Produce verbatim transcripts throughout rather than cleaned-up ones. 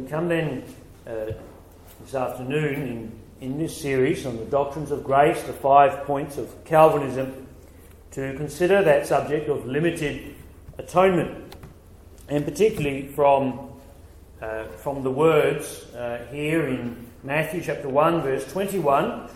come then uh, this afternoon in, in this series on the doctrines of grace, the five points of Calvinism, to consider that subject of limited atonement, and particularly from uh, from the words uh, here in Matthew chapter one, verse twenty-one, uh,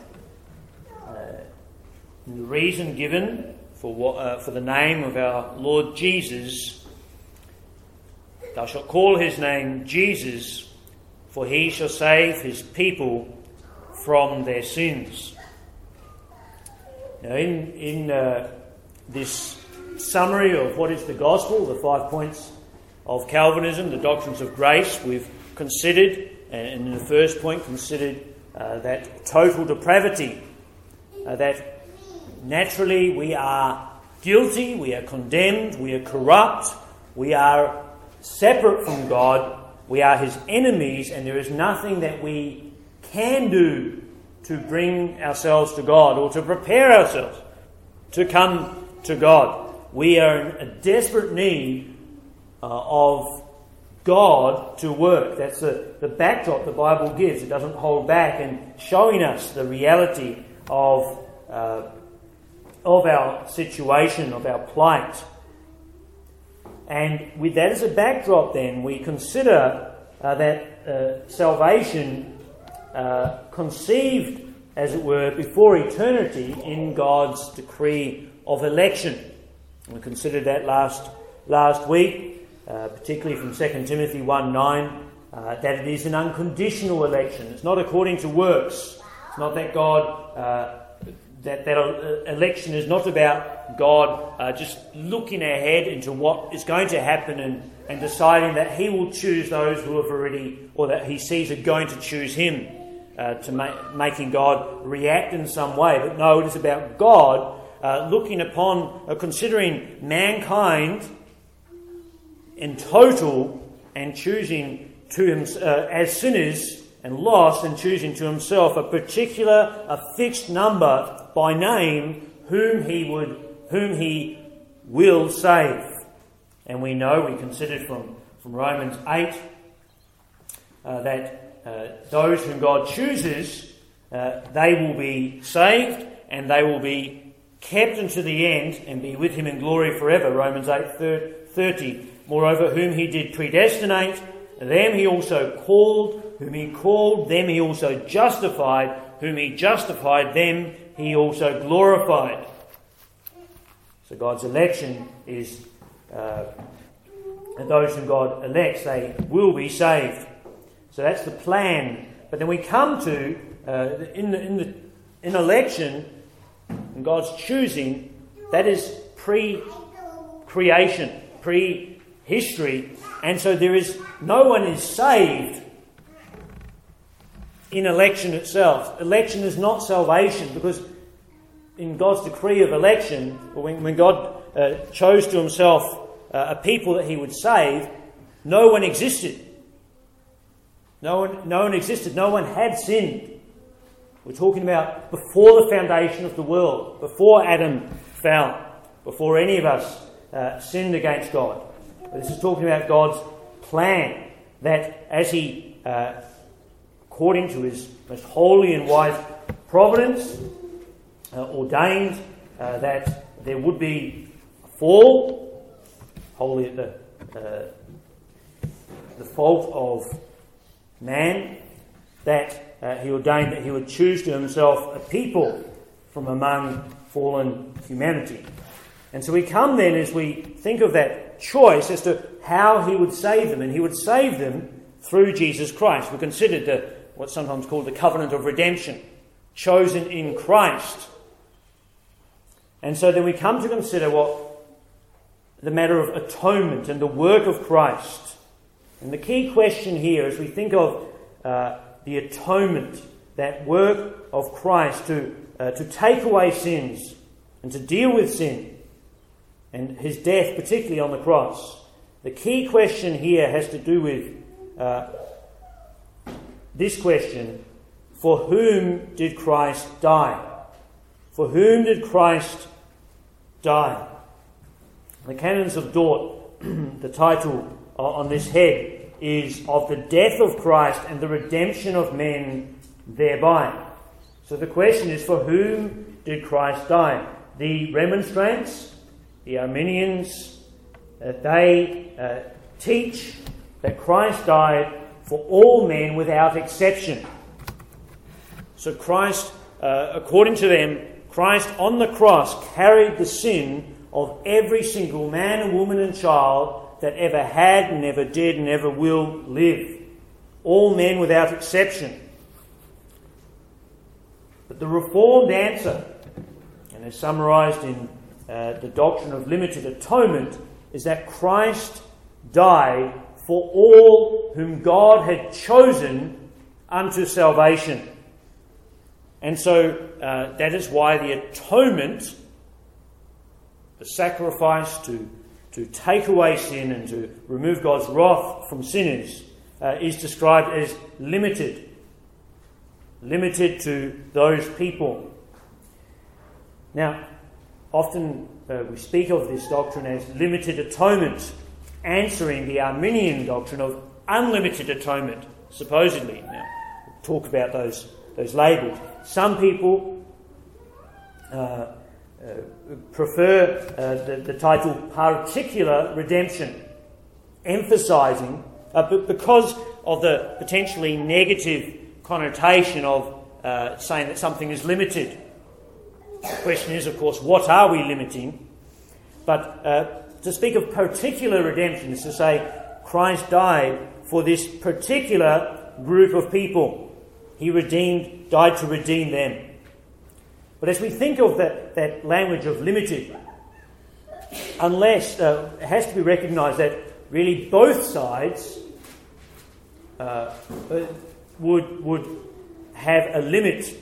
the reason given for what, uh, for the name of our Lord Jesus. Thou shalt call his name Jesus, for he shall save his people from their sins. Now, in in uh, this summary of what is the gospel, the five points of Calvinism, the doctrines of grace, we've considered, and in the first point considered uh, that total depravity, uh, that naturally we are guilty, we are condemned, we are corrupt, we are separate from God, we are his enemies, and there is nothing that we can do to bring ourselves to God or to prepare ourselves to come to God. We are in a desperate need uh, of God to work. That's the, the backdrop the Bible gives. It doesn't hold back in showing us the reality of, uh, of our situation, of our plight. And with that as a backdrop, then, we consider uh, that uh, salvation uh, conceived, as it were, before eternity in God's decree of election. We considered that last last week, uh, particularly from Second Timothy one nine, uh, that it is an unconditional election. It's not according to works. It's not that God... Uh, That, that election is not about God uh, just looking ahead into what is going to happen and, and deciding that he will choose those who have already, or that he sees are going to choose him, uh, to ma- making God react in some way. But no, it is about God uh, looking upon, uh, considering mankind in total and choosing to him uh, as sinners and lost, and choosing to himself a particular, a fixed number by name, whom he would, whom he will save. And we know, we considered from, from Romans eight, uh, that uh, those whom God chooses, uh, they will be saved, and they will be kept unto the end, and be with him in glory forever. Romans eight thirty. Moreover, whom he did predestinate, them he also called. Whom he called, them he also justified. Whom he justified, them he also glorified. So God's election is, uh, and those whom God elects, they will be saved. So that's the plan. But then we come to, uh, in the, in the in election, in God's choosing, that is pre-creation, pre-history. And so there is, no one is saved in election itself. Election is not salvation, because in God's decree of election, when, when God uh, chose to himself uh, a people that he would save, no one existed. No one, no one existed. No one had sinned. We're talking about before the foundation of the world, before Adam fell, before any of us uh, sinned against God. But this is talking about God's plan, that as he uh, according to his most holy and wise providence, uh, ordained uh, that there would be a fall, wholly at the, uh, the fault of man, that uh, he ordained that he would choose to himself a people from among fallen humanity. And so we come then, as we think of that choice, as to how he would save them, and he would save them through Jesus Christ. We considered the what's sometimes called the covenant of redemption, chosen in Christ. And so then we come to consider what the matter of atonement and the work of Christ. And the key question here, as we think of uh, the atonement, that work of Christ to uh, to take away sins and to deal with sin, and his death particularly on the cross, the key question here has to do with uh, this question: for whom did Christ die? For whom did Christ die? The Canons of Dort, the title on this head is of the death of Christ and the redemption of men thereby. So the question is, for whom did Christ die? The Remonstrants, the Arminians, uh, they uh, teach that Christ died for all men without exception. So Christ, uh, according to them, Christ on the cross carried the sin of every single man and woman and child that ever had and ever did and ever will live. All men without exception. But the Reformed answer, and as summarised in uh, the doctrine of limited atonement, is that Christ died for all whom God had chosen unto salvation. And so uh, that is why the atonement, the sacrifice to, to take away sin and to remove God's wrath from sinners, uh, is described as limited. Limited to those people. Now, often uh, we speak of this doctrine as limited atonement, answering the Arminian doctrine of unlimited atonement, supposedly. Now, we'll talk about those, those labels. Some people uh, uh, prefer uh, the, the title particular redemption, emphasising, uh, but because of the potentially negative connotation of uh, saying that something is limited. The question is, of course, what are we limiting? But uh, to speak of particular redemption is to say Christ died for this particular group of people. He redeemed, died to redeem them. But as we think of that, that language of limited, unless uh, it has to be recognised that really both sides uh, would would have a limit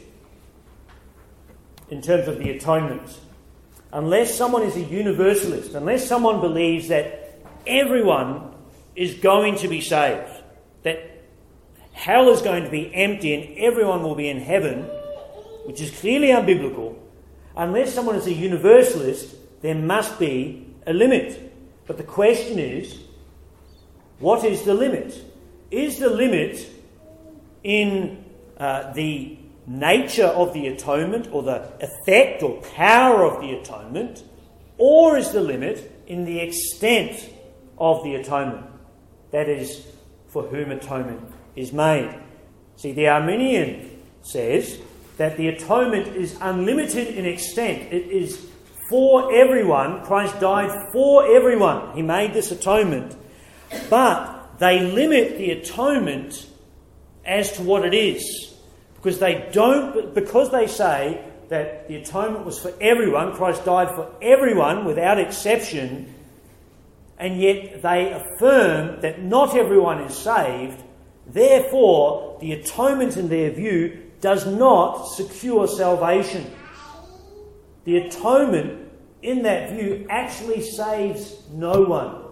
in terms of the atonement. Unless someone is a universalist, unless someone believes that everyone is going to be saved, that hell is going to be empty and everyone will be in heaven, which is clearly unbiblical, unless someone is a universalist, there must be a limit. But the question is, what is the limit? Is the limit in uh, the nature of the atonement or the effect or power of the atonement, or is the limit in the extent of the atonement? That is, for whom atonement is made. See, the Arminian says that the atonement is unlimited in extent. It is for everyone. Christ died for everyone. He made this atonement. But they limit the atonement as to what it is. Because they don't, because they say that the atonement was for everyone, Christ died for everyone without exception, and yet they affirm that not everyone is saved, therefore the atonement in their view does not secure salvation. The atonement in that view actually saves no one.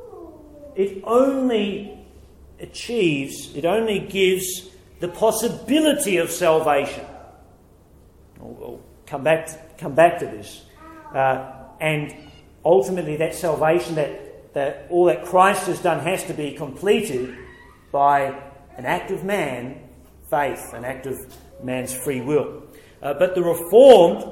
It only achieves, it only gives the possibility of salvation. We'll, we'll come back to, come back to this. Uh, and ultimately that salvation, that, that all that Christ has done has to be completed by an act of man, faith, an act of man's free will. Uh, but the Reformed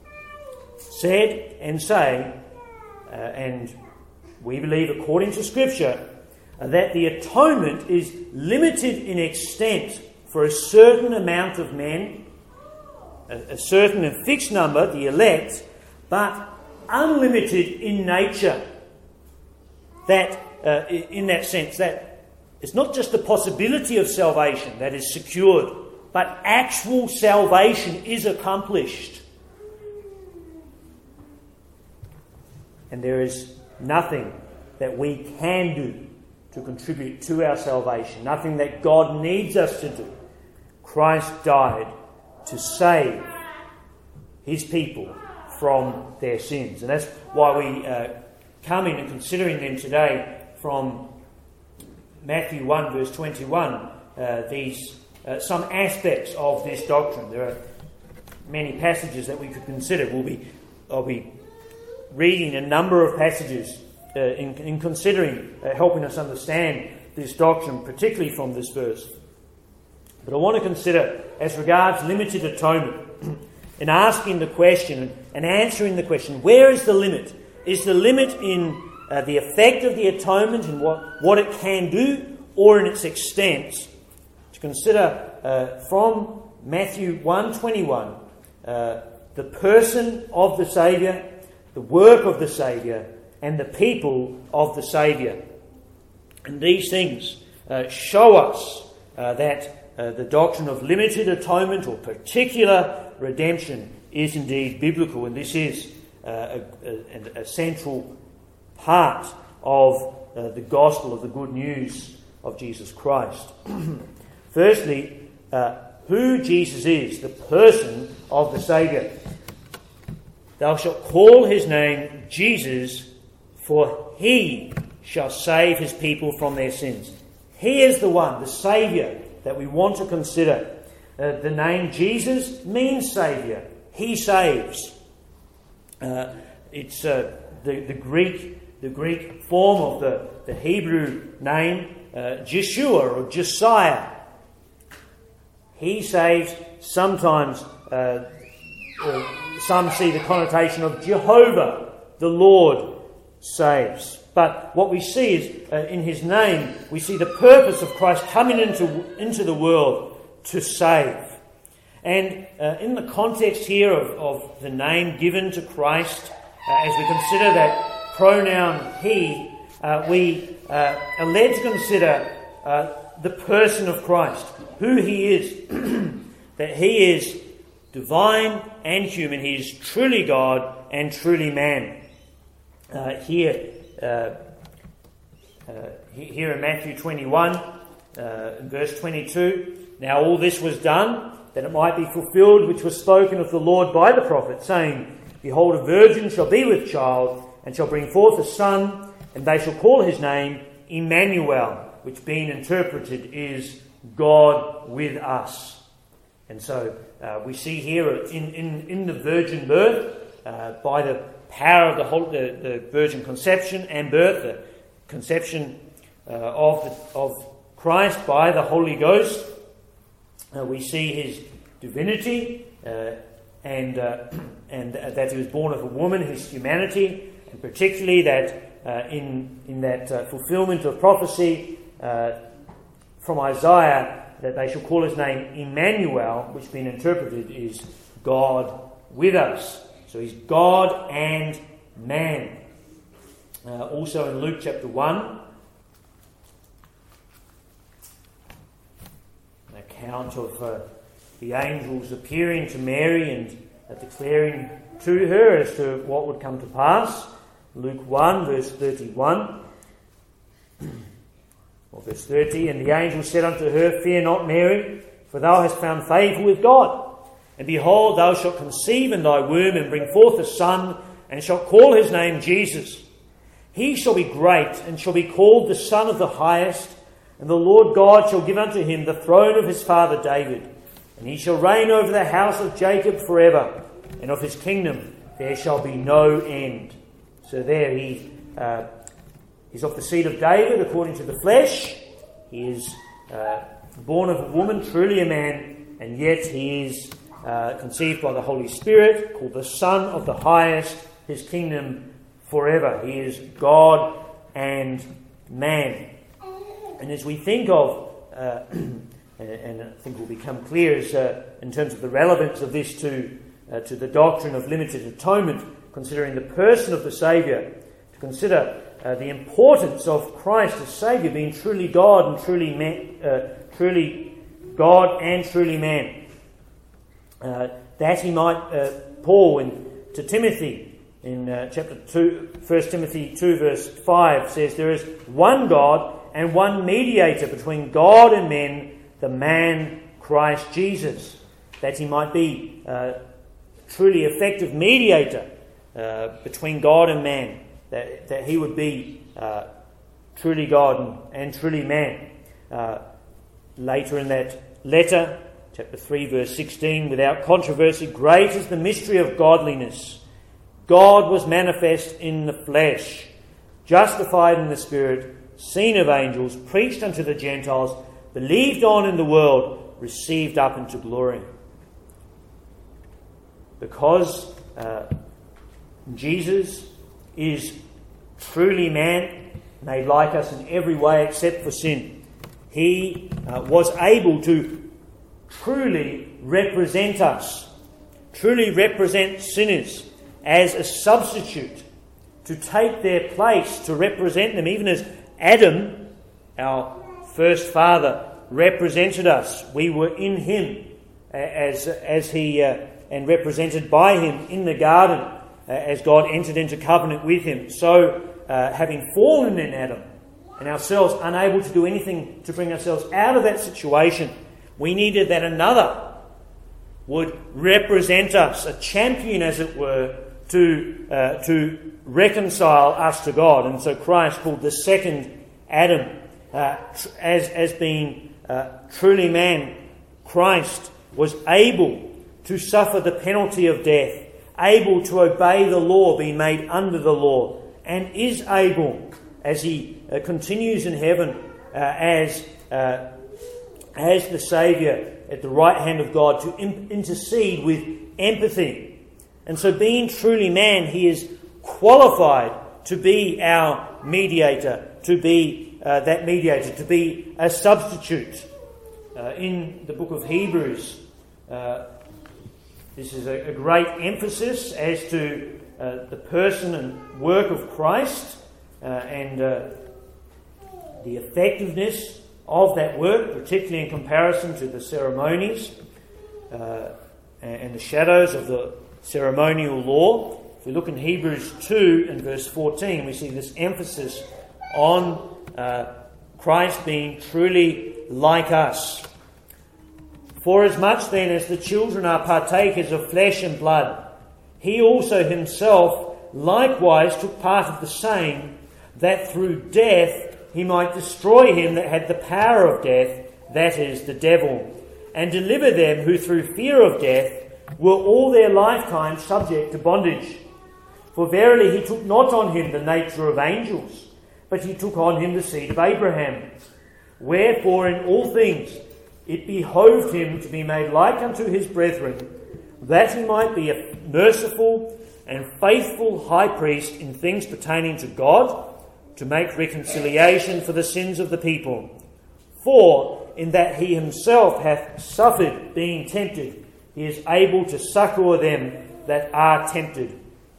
said and say, uh, and we believe according to Scripture, uh, that the atonement is limited in extent for a certain amount of men, a, a certain and fixed number, the elect, but unlimited in nature. That, uh, in that sense, that it's not just the possibility of salvation that is secured, but actual salvation is accomplished. And there is nothing that we can do to contribute to our salvation, nothing that God needs us to do. Christ died to save his people from their sins. And that's why we uh, come in and considering them today from Matthew one verse twenty-one, uh, these uh, some aspects of this doctrine. There are many passages that we could consider. We'll be, I'll be reading a number of passages uh, in, in considering, uh, helping us understand this doctrine, particularly from this verse. But I want to consider, as regards limited atonement, in asking the question and answering the question, where is the limit? Is the limit in uh, the effect of the atonement and what, what it can do, or in its extent? To consider uh, from Matthew one twenty-one, uh, the person of the Saviour, the work of the Saviour, and the people of the Saviour. And these things uh, show us uh, that uh, the doctrine of limited atonement or particular redemption is indeed biblical, and this is uh, a, a, a central part of uh, the gospel of the good news of Jesus Christ. Firstly, uh, who Jesus is, the person of the Saviour. Thou shalt call his name Jesus, for he shall save his people from their sins. He is the one, the Saviour, that we want to consider. Uh, the name Jesus means Saviour. He saves. Uh, it's uh, the, the Greek the Greek form of the, the Hebrew name, uh, Jeshua or Josiah. He saves. Sometimes uh, uh, some see the connotation of Jehovah, the Lord saves. But what we see is, uh, in his name, we see the purpose of Christ coming into, into the world to save. And uh, in the context here of, of the name given to Christ, uh, as we consider that pronoun he, uh, we uh, are led to consider uh, the person of Christ, who he is, that he is divine and human. He is truly God and truly man. Uh, here, uh, uh, here in Matthew twenty-one, uh, verse twenty-two, now all this was done, that it might be fulfilled which was spoken of the Lord by the prophet, saying, Behold, a virgin shall be with child, and shall bring forth a son, and they shall call his name Emmanuel, which being interpreted is God with us. And so uh, we see here in, in, in the virgin birth, uh, by the power of the, whole, the, the virgin conception and birth, the conception uh, of, the, of Christ by the Holy Ghost, uh, we see his divinity uh, and, uh, and uh, that he was born of a woman, his humanity, and particularly that uh, in, in that uh, fulfillment of prophecy uh, from Isaiah, that they shall call his name Emmanuel, which being interpreted is God with us. So he's God and man. Uh, also in Luke chapter one, an account of uh, the angels appearing to Mary and uh, declaring to her as to what would come to pass. Luke one, verse thirty-one. Or verse thirty, and the angel said unto her, Fear not, Mary, for thou hast found favour with God. And behold, thou shalt conceive in thy womb, and bring forth a son, and shalt call his name Jesus. He shall be great, and shall be called the Son of the Highest. And the Lord God shall give unto him the throne of his father David. And he shall reign over the house of Jacob forever, and of his kingdom there shall be no end. So there he uh, is of the seed of David according to the flesh. He is uh, born of a woman, truly a man, and yet he is uh, conceived by the Holy Spirit, called the Son of the Highest, his kingdom forever. He is God and man. And as we think of, uh, and, and I think will become clear as, uh, in terms of the relevance of this to, uh, to the doctrine of limited atonement, considering the person of the Saviour, to consider uh, the importance of Christ as Saviour, being truly God and truly man, uh, truly God and truly man. Uh, that he might, uh, Paul in, to Timothy in uh, chapter two, First Timothy two, verse five says, There is one God and one mediator between God and men, the man Christ Jesus, that he might be uh, truly effective mediator uh, between God and man, that, that he would be uh, truly God and, and truly man. Uh, later in that letter, chapter three, verse sixteen, without controversy, great is the mystery of godliness. God was manifest in the flesh, justified in the Spirit, seen of angels, preached unto the Gentiles, believed on in the world, received up into glory. Because uh, Jesus is truly man, made like us in every way except for sin, he uh, was able to truly represent us, truly represent sinners as a substitute, to take their place, to represent them, even as Adam, our first father, represented us. We were in him as, as he, uh, and represented by him in the garden uh, as God entered into covenant with him. So, uh, having fallen in Adam, and ourselves unable to do anything to bring ourselves out of that situation, we needed that another would represent us, a champion, as it were, to uh, to reconcile us to God. And so Christ, called the second Adam, uh, as as being uh, truly man, Christ was able to suffer the penalty of death, able to obey the law, being made under the law, and is able, as he uh, continues in heaven uh, as uh, as the Saviour at the right hand of God, to in- intercede with empathy. And so, being truly man, he is qualified to be our mediator, to be uh, that mediator, to be a substitute. Uh, in the book of Hebrews, uh, this is a, a great emphasis as to uh, the person and work of Christ uh, and uh, the effectiveness of that work, particularly in comparison to the ceremonies uh, and the shadows of the ceremonial law. If we look in Hebrews two and verse fourteen, we see this emphasis on uh, Christ being truly like us. Forasmuch then as the children are partakers of flesh and blood, he also himself likewise took part of the same, that through death he might destroy him that had the power of death, that is, the devil, and deliver them who through fear of death were all their lifetime subject to bondage. For verily he took not on him the nature of angels, but he took on him the seed of Abraham. Wherefore in all things it behoved him to be made like unto his brethren, that he might be a merciful and faithful high priest in things pertaining to God, to make reconciliation for the sins of the people. For in that he himself hath suffered being tempted, he is able to succour them that are tempted.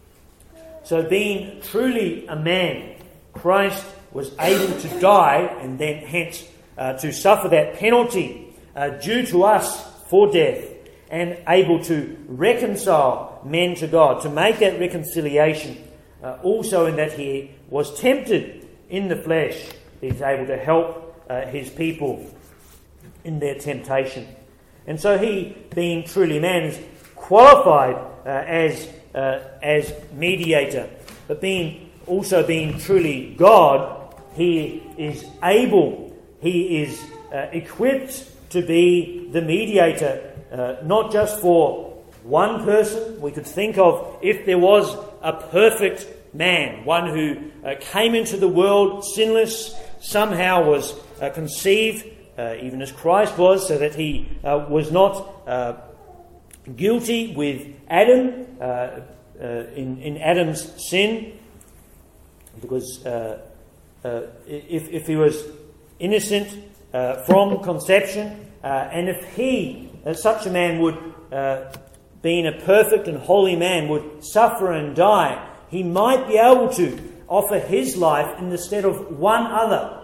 So being truly a man, Christ was able to die and then hence uh, to suffer that penalty uh, due to us for death, and able to reconcile men to God, to make that reconciliation. Uh, also in that he was tempted in the flesh, he's able to help uh, his people in their temptation. And so he, being truly man, is qualified uh, as uh, as mediator. But being also being truly God, he is able, he is uh, equipped to be the mediator, uh, not just for one person. We could think of, if there was a perfect man, one who uh, came into the world sinless, somehow was uh, conceived Uh, even as Christ was, so that he uh, was not uh, guilty with Adam uh, uh, in, in Adam's sin, because uh, uh, if, if he was innocent uh, from conception, uh, and if he, uh, such a man would, uh, being a perfect and holy man, would suffer and die, he might be able to offer his life in the stead of one other.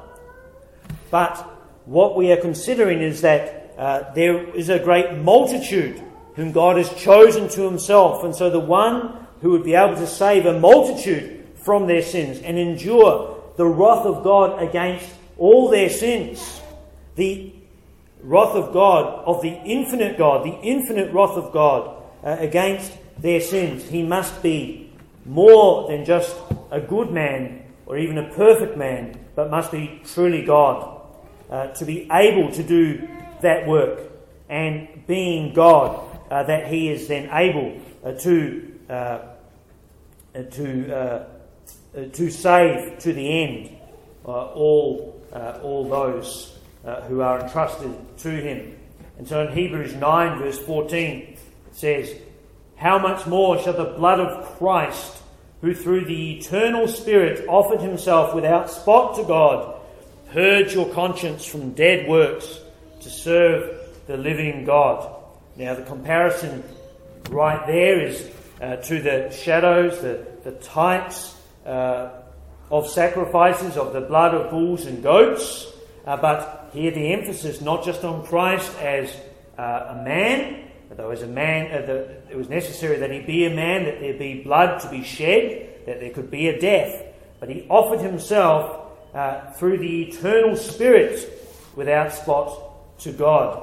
But what we are considering is that uh, there is a great multitude whom God has chosen to himself. And so the one who would be able to save a multitude from their sins and endure the wrath of God against all their sins, the wrath of God, of the infinite God, the infinite wrath of God uh, against their sins, he must be more than just a good man or even a perfect man, but must be truly God. Uh, to be able to do that work, and being God, uh, that he is then able uh, to uh, to uh, to save to the end. uh, all uh, all those uh, who are entrusted to him. And so in Hebrews nine verse fourteen it says, "How much more shall the blood of Christ, who through the eternal Spirit offered himself without spot to God, purge your conscience from dead works to serve the living God." Now the comparison right there is uh, to the shadows, the, the types uh, of sacrifices of the blood of bulls and goats. Uh, but here the emphasis not just on Christ as uh, a man, though as a man uh, the, it was necessary that he be a man, that there be blood to be shed, that there could be a death. But he offered himself uh, through the eternal Spirit without spot to God.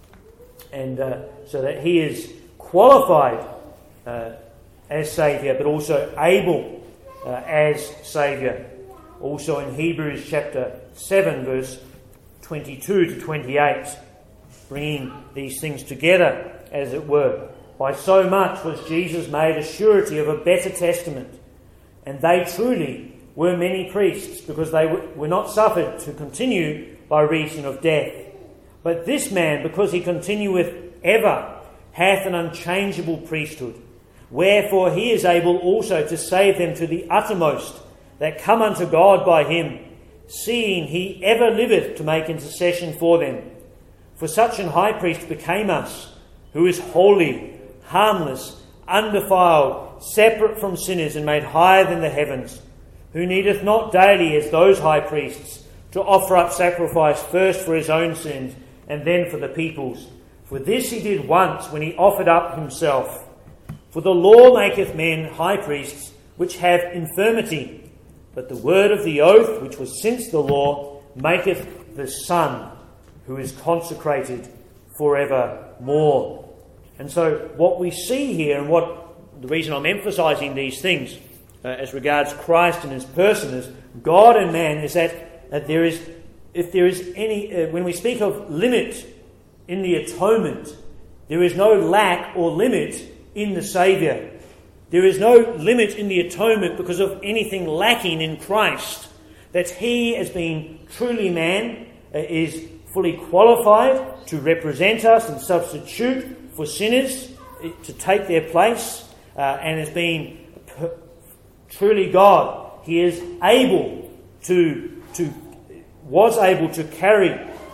And uh, so that he is qualified uh, as Saviour, but also able uh, as Saviour. Also in Hebrews chapter seven, verse twenty-two to twenty-eight, bringing these things together, as it were. "By so much was Jesus made a surety of a better testament, and they truly were many priests, because they were not suffered to continue by reason of death. But this man, because he continueth ever, hath an unchangeable priesthood. Wherefore he is able also to save them to the uttermost that come unto God by him, seeing he ever liveth to make intercession for them. For such an high priest became us, who is holy, harmless, undefiled, separate from sinners, and made higher than the heavens, who needeth not daily, as those high priests, to offer up sacrifice first for his own sins, and then for the people's. For this he did once, when he offered up himself. For the law maketh men high priests, which have infirmity. But the word of the oath, which was since the law, maketh the Son, who is consecrated forevermore." And so what we see here, and what the reason I'm emphasising these things uh, as regards Christ and his person as God and man, is that, that there is, if there is any, uh, when we speak of limit in the atonement, there is no lack or limit in the Saviour. There is no limit in the atonement because of anything lacking in Christ. That he, as being truly man, uh, is fully qualified to represent us and substitute for sinners, to take their place, uh, and as being p- truly God, he is able to, to, was able to carry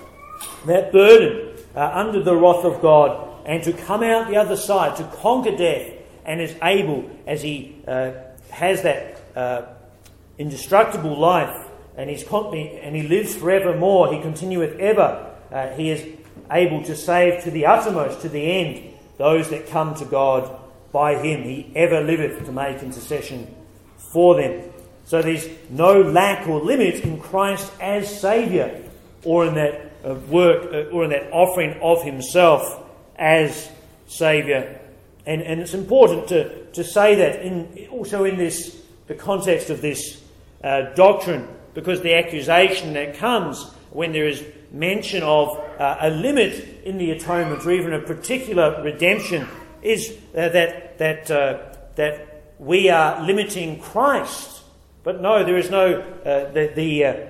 that burden uh, under the wrath of God, and to come out the other side, to conquer death, and is able, as he uh, has that uh, indestructible life, and he's con- and he lives forevermore, he continueth ever, uh, he is able to save to the uttermost, to the end, those that come to God by him. He ever liveth to make intercession for them. So there's no lack or limit in Christ as Saviour, or in that uh, work, uh, or in that offering of himself as Saviour. And, and it's important to, to say that in also in this the context of this uh, doctrine, because the accusation that comes when there is mention of uh, a limit in the atonement, or even a particular redemption, is uh, that that uh, that we are limiting Christ. But no, there is no uh, the, the uh,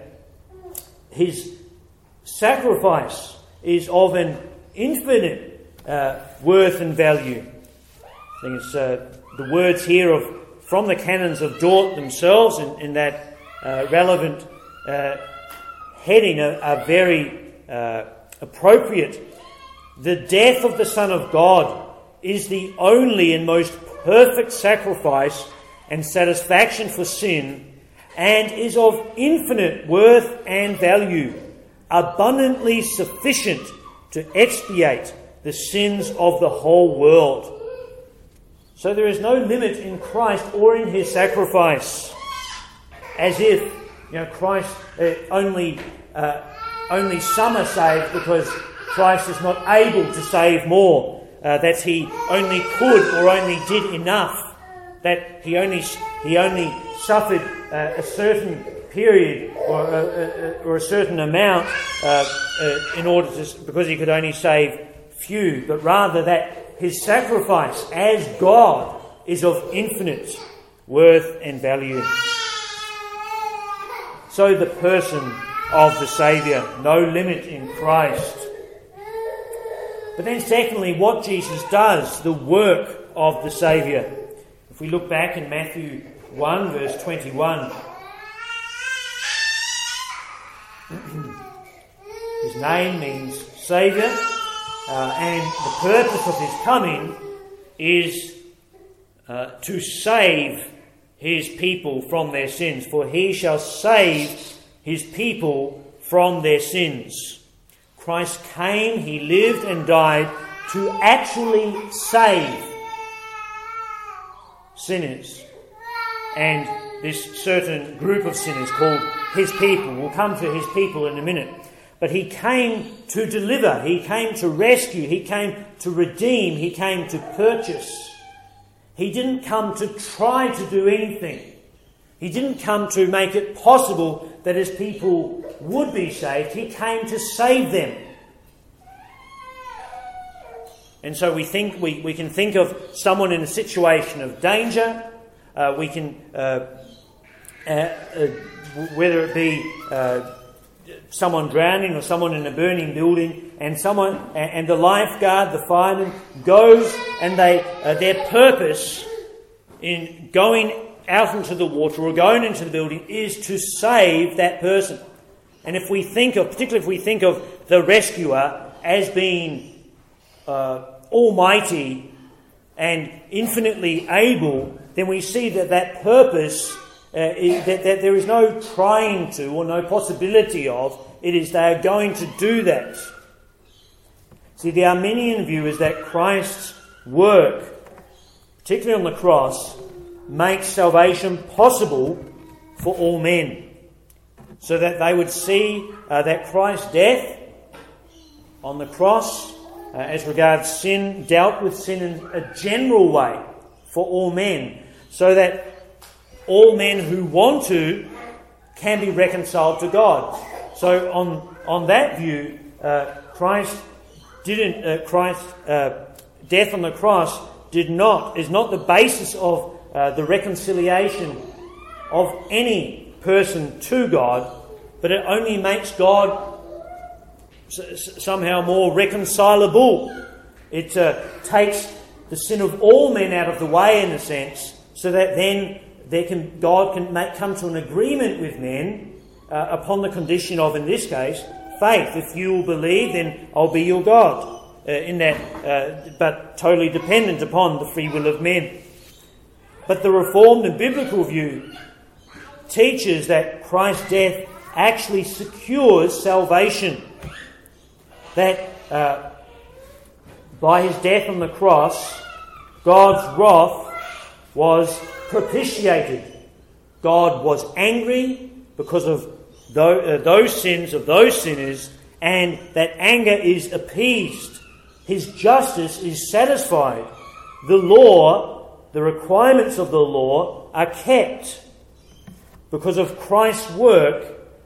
his sacrifice is of an infinite uh, worth and value. I think it's uh, the words here of from the canons of Dort themselves in, in that uh, relevant uh, heading are, are very uh, appropriate. The death of the Son of God is the only and most perfect sacrifice and satisfaction for sin, and is of infinite worth and value, abundantly sufficient to expiate the sins of the whole world. So there is no limit in Christ or in his sacrifice, as if you know Christ uh, only uh, only some are saved because Christ is not able to save more, uh, that he only could or only did enough, that he only he only suffered uh, a certain period or a, a, or a certain amount uh, uh, in order to because he could only save few, but rather that his sacrifice as God is of infinite worth and value. so the person of the Saviour. No limit in Christ. But then secondly, what Jesus does, the work of the Saviour. If we look back in Matthew one, verse twenty-one, his name means Saviour, uh, and the purpose of his coming is uh, to save his people from their sins. For he shall save his people from their sins. Christ came, he lived and died to actually save sinners. And this certain group of sinners called his people. We'll come to his people in a minute. But he came to deliver, he came to rescue, he came to redeem, he came to purchase. He didn't come to try to do anything. He didn't come to make it possible that his people would be saved. He came to save them. And so we think we, we can think of someone in a situation of danger. Uh, we can, uh, uh, uh, whether it be uh, someone drowning or someone in a burning building, and someone and the lifeguard, the fireman, goes and they uh, their purpose in going out into the water or going into the building is to save that person. And if we think of, particularly if we think of the rescuer as being uh, almighty and infinitely able, then we see that that purpose, uh, is, that, that there is no trying to or no possibility of, it is they are going to do that. See, the Arminian view is that Christ's work, particularly on the cross, makes salvation possible for all men, so that they would see uh, that Christ's death on the cross, uh, as regards sin, dealt with sin in a general way for all men, so that all men who want to can be reconciled to God. So on on that view, uh, Christ didn't. Uh, Christ's uh, death on the cross did not is not the basis of uh, the reconciliation of any person to God, but it only makes God s- somehow more reconcilable. It uh, takes the sin of all men out of the way, in a sense, so that then there can God can make, come to an agreement with men uh, upon the condition of, in this case, faith. If you will believe, then I'll be your God. Uh, in that, uh, but totally dependent upon the free will of men. But the Reformed and biblical view teaches that Christ's death actually secures salvation. That uh, by his death on the cross, God's wrath was propitiated. God was angry because of those, uh, those sins of those sinners, and that anger is appeased. His justice is satisfied. The law, the requirements of the law are kept. Because of Christ's work,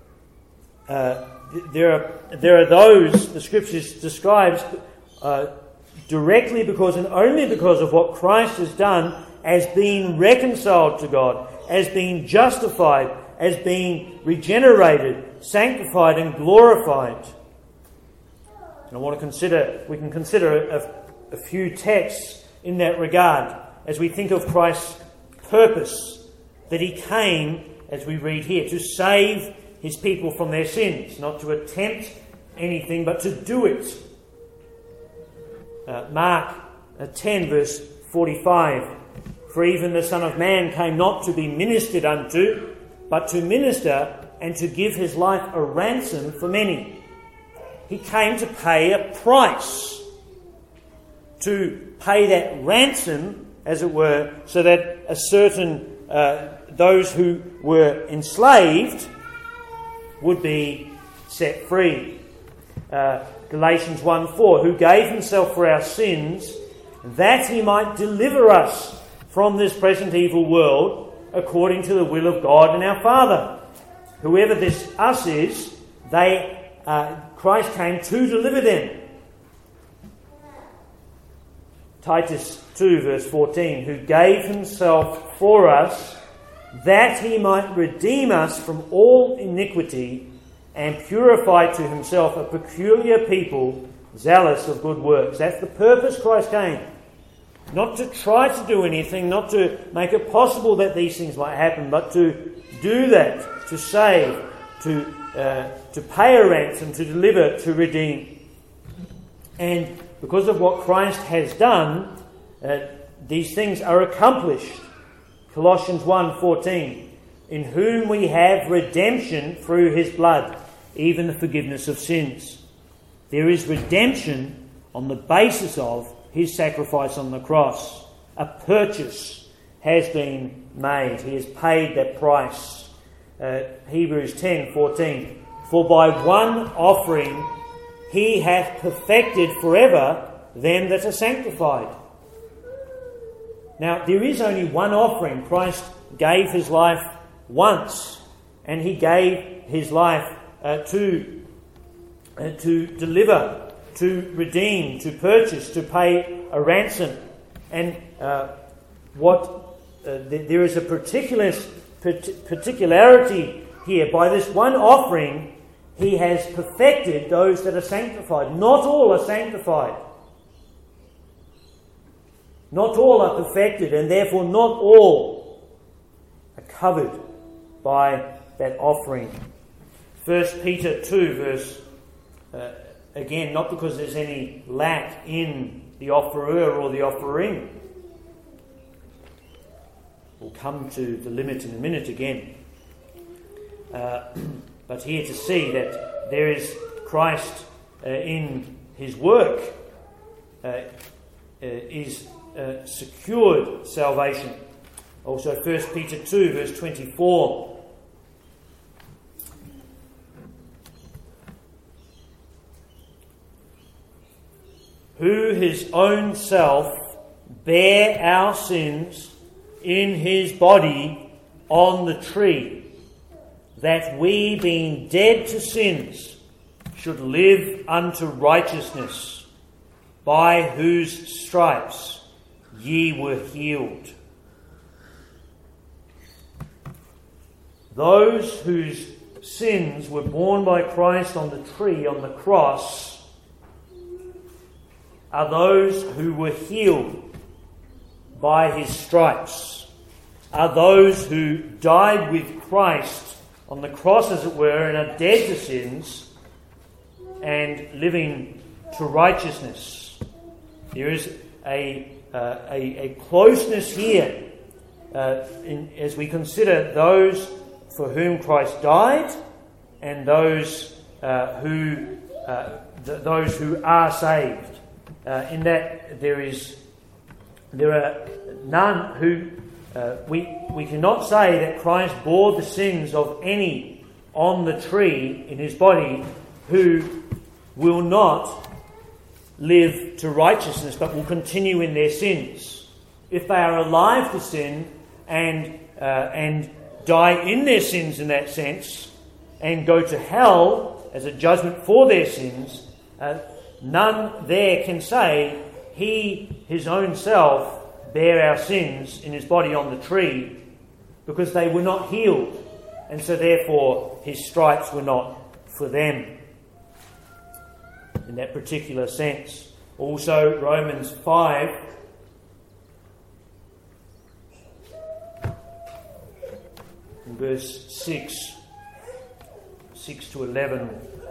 uh, there are there are those, the Scriptures describes, uh, directly because and only because of what Christ has done, as being reconciled to God, as being justified, as being regenerated, sanctified and glorified. And I want to consider, we can consider a, a few texts in that regard as we think of Christ's purpose, that he came, as we read here, to save his people from their sins, not to attempt anything, but to do it. Uh, Mark uh, ten, verse forty-five, for even the Son of Man came not to be ministered unto, but to minister and to give his life a ransom for many. He came to pay a price, to pay that ransom, as it were, so that a certain, uh, those who were enslaved would be set free. Uh, Galatians one four, who gave himself for our sins, that he might deliver us from this present evil world, according to the will of God and our Father. Whoever this us is, they uh, Christ came to deliver them. Titus two, verse fourteen, who gave himself for us, that he might redeem us from all iniquity and purify to himself a peculiar people, zealous of good works. That's the purpose Christ came. Not to try to do anything, not to make it possible that these things might happen, but to do that, to save, to uh, to pay a ransom, to deliver, to redeem. And because of what Christ has done, uh, these things are accomplished. Colossians one fourteen, in whom we have redemption through his blood, even the forgiveness of sins. There is redemption on the basis of his sacrifice on the cross. A purchase has been made. He has paid that price. Uh, Hebrews ten fourteen, for by one offering he hath perfected forever them that are sanctified. Now, there is only one offering. Christ gave his life once, and he gave his life uh, to, uh, to deliver, to redeem, to purchase, to pay a ransom. And uh, what uh, th- there is a particular particularity here. By this one offering, he has perfected those that are sanctified. Not all are sanctified. Not all are perfected, and therefore not all are covered by that offering. First Peter two, verse, uh, again, not because there's any lack in the offerer or the offering. We'll come to the limit in a minute again. Uh, but here to see that there is Christ uh, in his work uh, uh, is uh, secured salvation. Also First Peter two, verse twenty-four. Who his own self bare our sins in his body on the tree, that we, being dead to sins, should live unto righteousness, by whose stripes ye were healed. Those whose sins were borne by Christ on the tree, on the cross, are those who were healed by his stripes, are those who died with Christ on the cross, as it were, and are dead to sins and living to righteousness. There is a uh, a, a closeness here uh, in, as we consider those for whom Christ died and those uh, who uh, th- those who are saved. Uh, in that there is there are none who uh, we we cannot say that Christ bore the sins of any on the tree in his body who will not live to righteousness but will continue in their sins. If they are alive to sin and uh, and die in their sins in that sense and go to hell as a judgment for their sins, uh, none there can say he, his own self, bare our sins in his body on the tree, because they were not healed, and so therefore his stripes were not for them in that particular sense. Also Romans five, in verse six, six to eleven.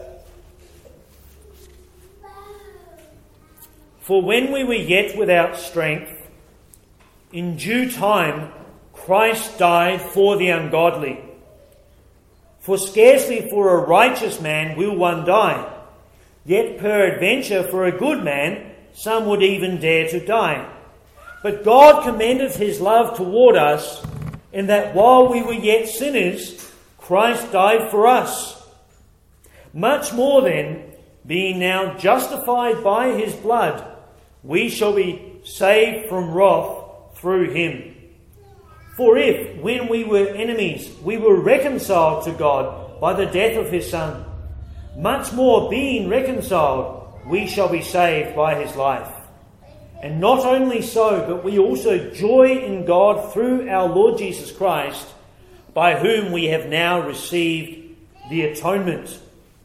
For when we were yet without strength, in due time Christ died for the ungodly. For scarcely for a righteous man will one die, yet peradventure for a good man some would even dare to die. But God commendeth his love toward us, in that while we were yet sinners, Christ died for us. Much more then, being now justified by his blood, we shall be saved from wrath through him. For if, when we were enemies, we were reconciled to God by the death of his Son, much more being reconciled, we shall be saved by his life. And not only so, but we also joy in God through our Lord Jesus Christ, by whom we have now received the atonement.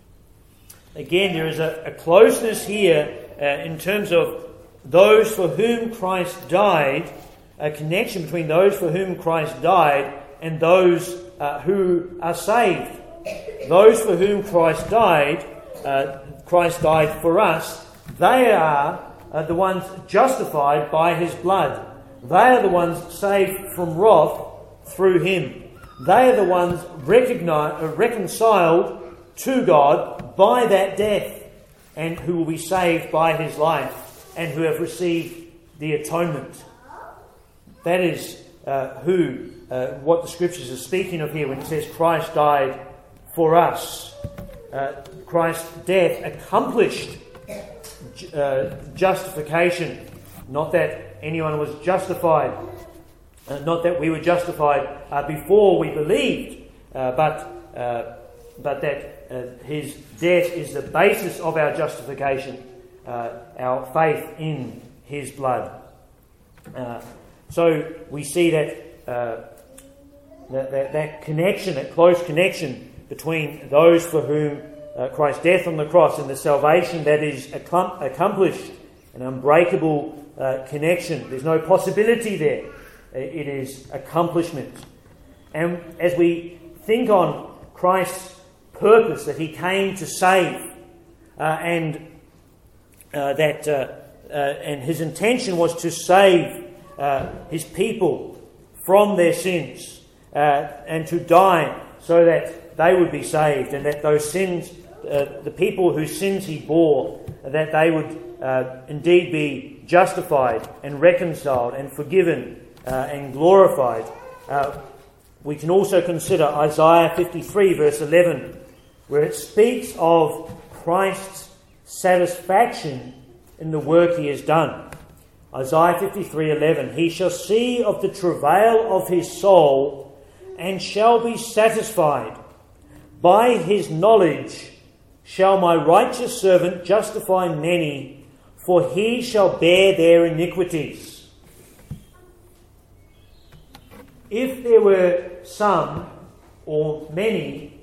Again, there is a, a closeness here uh, in terms of those for whom Christ died, a connection between those for whom Christ died and those uh, who are saved. Those for whom Christ died, uh, Christ died for us, they are uh, the ones justified by his blood. They are the ones saved from wrath through him. They are the ones recognize, uh, reconciled to God by that death, and who will be saved by his life, and who have received the atonement. That is uh, who, uh, what the Scriptures are speaking of here when it says Christ died for us. Uh, Christ's death accomplished uh, justification. Not that anyone was justified, uh, not that we were justified uh, before we believed, uh, but uh, but that uh, his death is the basis of our justification, uh, our faith in his blood. Uh, so we see that, uh, that, that that connection, that close connection between those for whom uh, Christ's death on the cross and the salvation that is accom- accomplished, an unbreakable uh, connection. There's no possibility there. It is accomplishment. And as we think on Christ's purpose, that he came to save, uh, and uh, that uh, uh, and his intention was to save uh, his people from their sins, uh, and to die so that they would be saved, and that those sins, uh, the people whose sins he bore, that they would uh, indeed be justified and reconciled and forgiven uh, and glorified. Uh, we can also consider Isaiah fifty-three verse eleven, where it speaks of Christ's satisfaction in the work he has done. Isaiah fifty-three eleven, he shall see of the travail of his soul and shall be satisfied. By his knowledge shall my righteous servant justify many, for he shall bear their iniquities. If there were some or many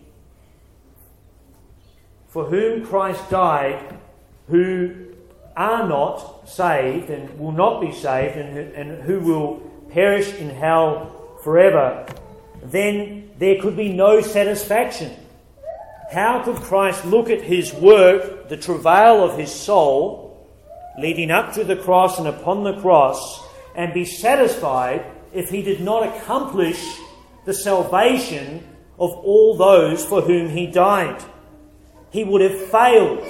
for whom Christ died who are not saved and will not be saved, and who, and who will perish in hell forever, then there could be no satisfaction. How could Christ look at his work, the travail of his soul, leading up to the cross and upon the cross, and be satisfied if he did not accomplish the salvation of all those for whom he died? He would have failed.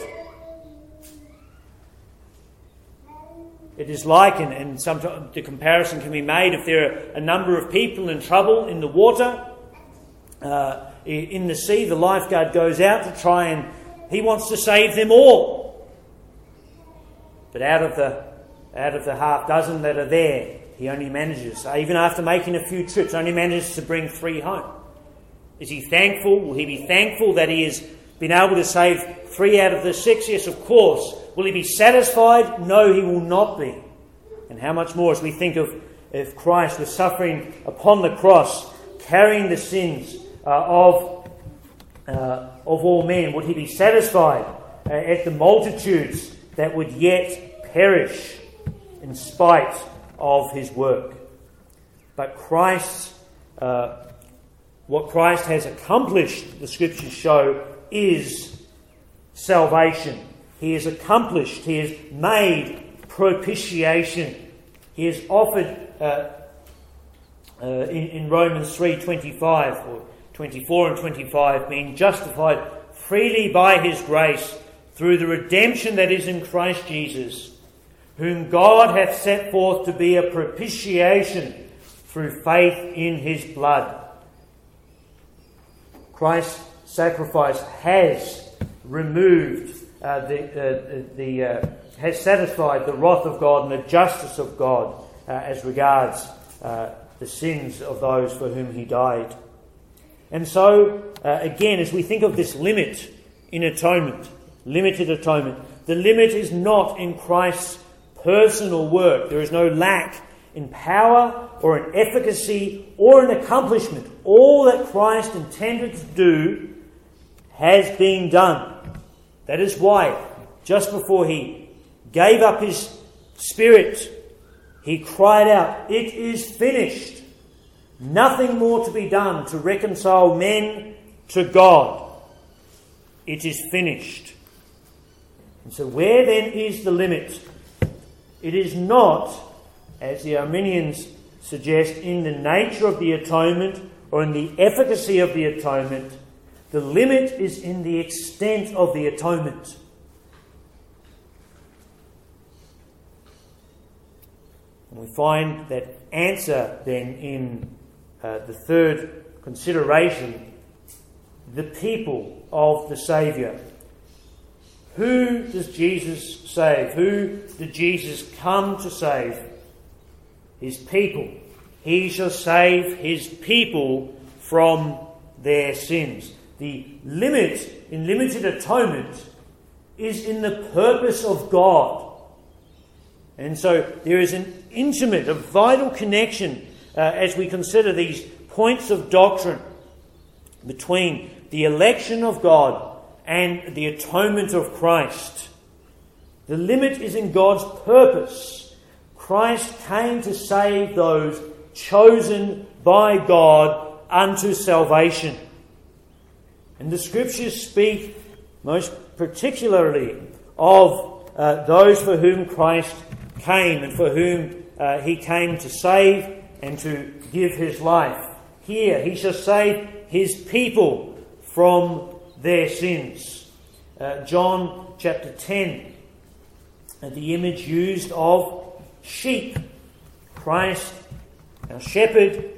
It is like, and, and sometimes the comparison can be made, if there are a number of people in trouble in the water, uh, in the sea, the lifeguard goes out to try and he wants to save them all. But out of the out of the half dozen that are there, he only manages, even after making a few trips, only manages to bring three home. Is he thankful? Will he be thankful that he has been able to save three out of the six? Yes, of course. Will he be satisfied? No, he will not be. And how much more as we think of if Christ was suffering upon the cross, carrying the sins uh, of uh, of all men, would he be satisfied uh, at the multitudes that would yet perish in spite of his work? But Christ, uh, what Christ has accomplished, the Scriptures show, is salvation. He has accomplished, he has made propitiation. He has offered, uh, uh, in, in Romans three twenty-five, or twenty-four and twenty-five, being justified freely by his grace through the redemption that is in Christ Jesus, whom God hath set forth to be a propitiation through faith in his blood. Christ's sacrifice has removed uh, the uh, the uh, has satisfied the wrath of God and the justice of God uh, as regards uh, the sins of those for whom he died. And so, uh, again, as we think of this limit in atonement, limited atonement, the limit is not in Christ's personal work. There is no lack in power or in efficacy or in accomplishment. All that Christ intended to do has been done. That is why, just before he gave up his spirit, he cried out, "It is finished." Nothing more to be done to reconcile men to God. It is finished. And so where then is the limit? It is not, as the Arminians suggest, in the nature of the atonement or in the efficacy of the atonement. The limit is in the extent of the atonement. And we find that answer then in uh, the third consideration, the people of the Saviour. Who does Jesus save? Who did Jesus come to save? His people. He shall save his people from their sins. The limit in limited atonement is in the purpose of God. And so there is an intimate, a vital connection uh, as we consider these points of doctrine between the election of God and the atonement of Christ. The limit is in God's purpose. Christ came to save those chosen by God unto salvation. And the Scriptures speak most particularly of uh, those for whom Christ came and for whom uh, he came to save and to give his life. Here, he shall save his people from their sins. Uh, John chapter ten, uh, the image used of sheep. Christ, our shepherd,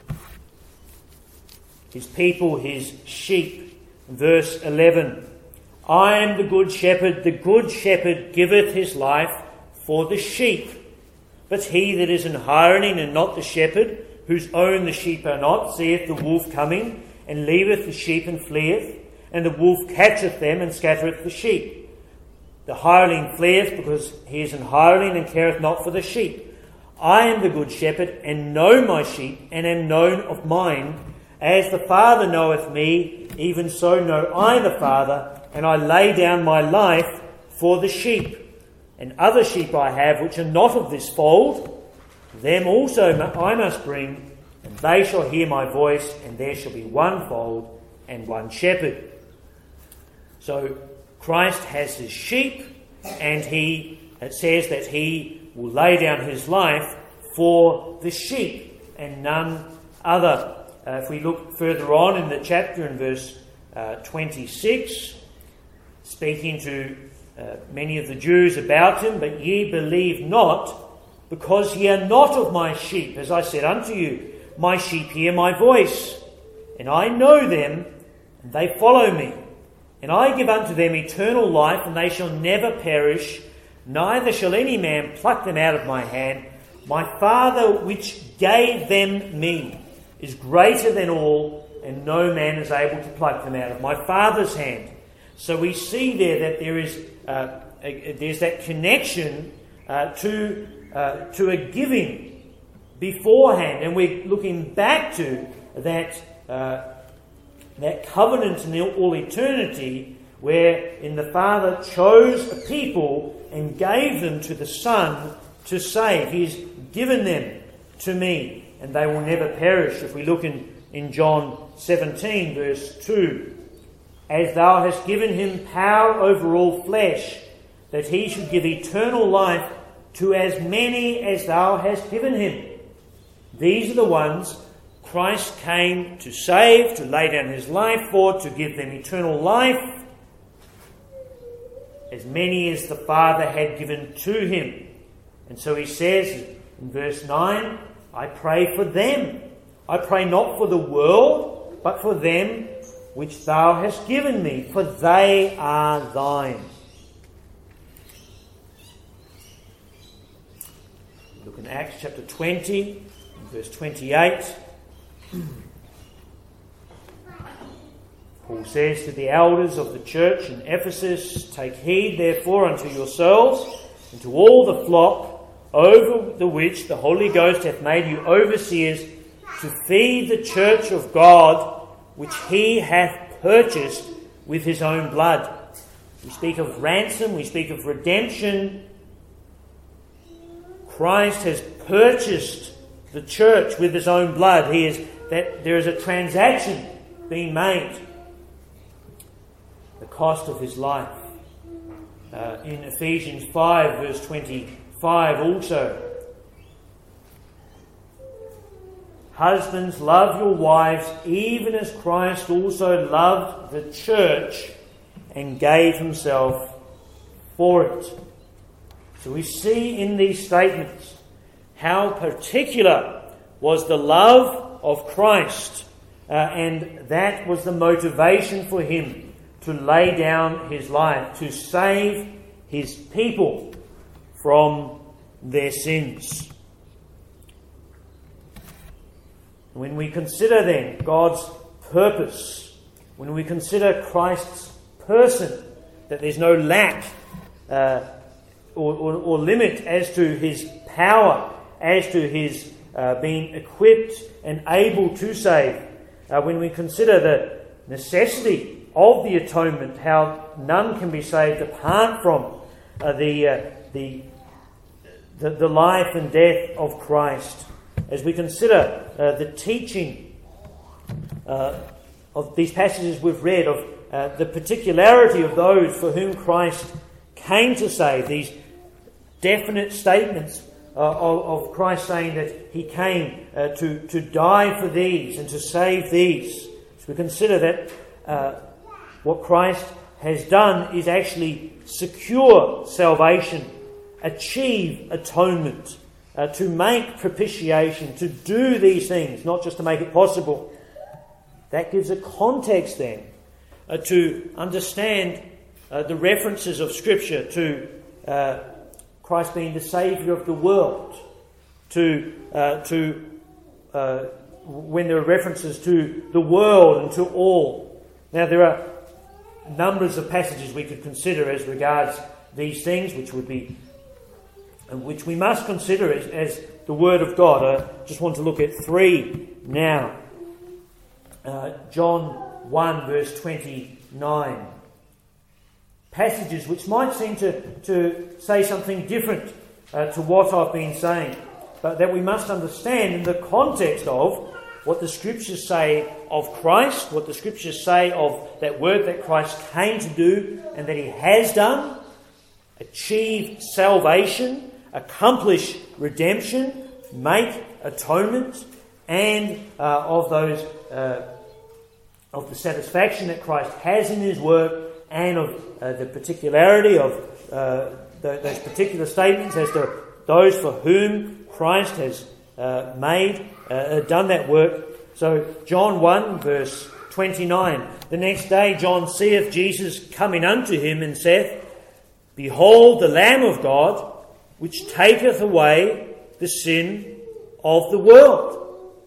his people, his sheep. Verse eleven, I am the good shepherd, the good shepherd giveth his life for the sheep. But he that is an hireling and not the shepherd, whose own the sheep are not, seeth the wolf coming, and leaveth the sheep and fleeth, and the wolf catcheth them and scattereth the sheep. The hireling fleeth because he is an hireling and careth not for the sheep. I am the good shepherd, and know my sheep, and am known of mine. As the Father knoweth me, even so know I the Father, and I lay down my life for the sheep. And other sheep I have which are not of this fold, them also I must bring, and they shall hear my voice, and there shall be one fold and one shepherd. So Christ has his sheep, and he it says that he will lay down his life for the sheep and none other. Uh, if we look further on in the chapter in verse uh, twenty-six, speaking to uh, many of the Jews about him, but ye believe not, because ye are not of my sheep. As I said unto you, my sheep hear my voice, and I know them, and they follow me. And I give unto them eternal life, and they shall never perish, neither shall any man pluck them out of my hand. My Father which gave them me is greater than all, and no man is able to pluck them out of my Father's hand. So we see there that there is uh, a, there's that connection uh, to uh, to a giving beforehand, and we're looking back to that uh, that covenant in all eternity, where in the Father chose a people and gave them to the Son to save. He's given them to me, and they will never perish. If we look in, in John seventeen, verse two, as thou hast given him power over all flesh, that he should give eternal life to as many as thou hast given him. These are the ones Christ came to save, to lay down his life for, to give them eternal life, as many as the Father had given to him. And so he says in verse nine, I pray for them. I pray not for the world, but for them which thou hast given me, for they are thine. Look in Acts chapter twenty, verse twenty-eight. Paul says to the elders of the church in Ephesus, take heed therefore unto yourselves and to all the flock over the which the Holy Ghost hath made you overseers, to feed the church of God, which he hath purchased with his own blood. We speak of ransom, we speak of redemption. Christ has purchased the church with his own blood. He is that there is a transaction being made. The cost of his life. Uh, in Ephesians five, verse twenty-five also. Husbands, love your wives, even as Christ also loved the church and gave himself for it. So we see in these statements how particular was the love of Christ, uh, and that was the motivation for him to lay down his life, to save his people from their sins. When we consider then God's purpose, when we consider Christ's person, that there's no lack uh, or, or, or limit as to his power, as to his uh, being equipped and able to save, uh, when we consider the necessity of the atonement, how none can be saved apart from uh, the, uh, the, the the life and death of Christ, as we consider uh, the teaching uh, of these passages we've read, of uh, the particularity of those for whom Christ came to save, these definite statements uh, of, of Christ saying that he came uh, to, to die for these and to save these. So we consider that uh, what Christ has done is actually secure salvation, achieve atonement, Uh, to make propitiation, to do these things, not just to make it possible. That gives a context then uh, to understand uh, the references of Scripture to uh, Christ being the Saviour of the world, to uh, to uh, when there are references to the world and to all. Now there are numbers of passages we could consider as regards these things, which would be and which we must consider as, as the Word of God. I just want to look at three now. Uh, John one, verse twenty-nine. Passages which might seem to, to say something different uh, to what I've been saying, but that we must understand in the context of what the Scriptures say of Christ, what the Scriptures say of that work that Christ came to do and that he has done, achieve salvation, accomplish redemption, make atonement, and uh, of those uh, of the satisfaction that Christ has in his work, and of uh, the particularity of uh, the, those particular statements as to those for whom Christ has uh, made uh, done that work. So John one, verse twenty-nine. The next day John seeth Jesus coming unto him, and saith, Behold the Lamb of God, which taketh away the sin of the world.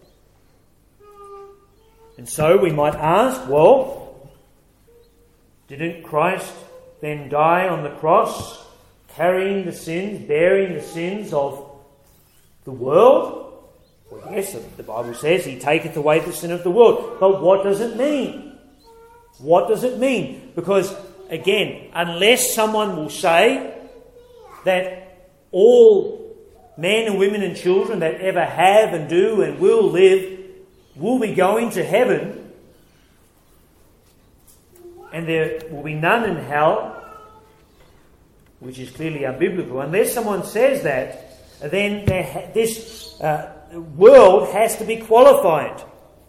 And so we might ask, well, didn't Christ then die on the cross, carrying the sins, bearing the sins of the world? Well, yes, the Bible says he taketh away the sin of the world. But what does it mean? What does it mean? Because, again, unless someone will say that all men and women and children that ever have and do and will live will be going to heaven, and there will be none in hell, which is clearly unbiblical. Unless someone says that, then there, this uh, world has to be qualified.